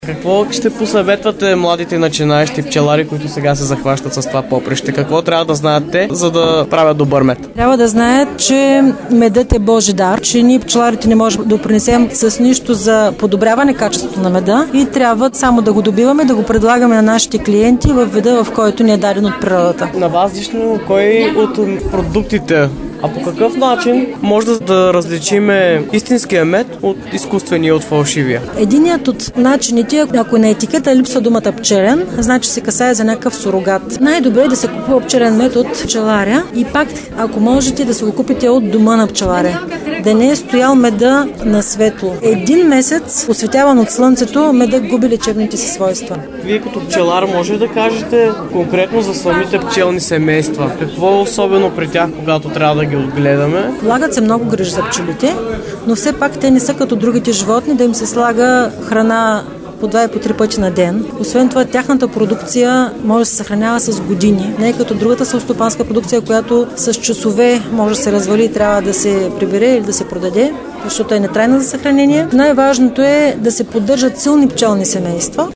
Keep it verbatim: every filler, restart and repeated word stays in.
Какво ще посъветвате младите начинаещи пчелари, които сега се захващат с това поприще? Какво трябва да знаят те, за да правят добър мед? Трябва да знаят, че медът е Божи дар, че ние пчеларите не можем да допринесем с нищо за подобряване качеството на меда и трябва само да го добиваме, да го предлагаме на нашите клиенти в вида, в който ни е даден от природата. На вас лично, кой от продуктите, а по какъв начин може да, да различиме истинския мед от изкуствения, от фалшивия? Единият от начините, ако на етикета липсва думата пчелен, значи се касае за някакъв сурогат. Най-добре е да се купува пчелен мед от пчеларя и пак, ако можете, да се го купите от дома на пчеларя. Да не е стоял меда на светло. Един месец, осветяван от слънцето, медът губи лечебните си свойства. Вие като пчелар може да кажете конкретно за самите пчелни семейства. Какво е особено при тях, когато трябва да ги отгледаме? Полагат се много грижи за пчелите, но все пак те не са като другите животни, да им се слага храна по два и по три пъти на ден. Освен това, тяхната продукция може да се съхранява с години. Не е като другата селскостопанска продукция, която с часове може да се развали и трябва да се прибере или да се продаде, защото е нетрайна за съхранение. Най-важното е да се поддържат силни пчелни семейства.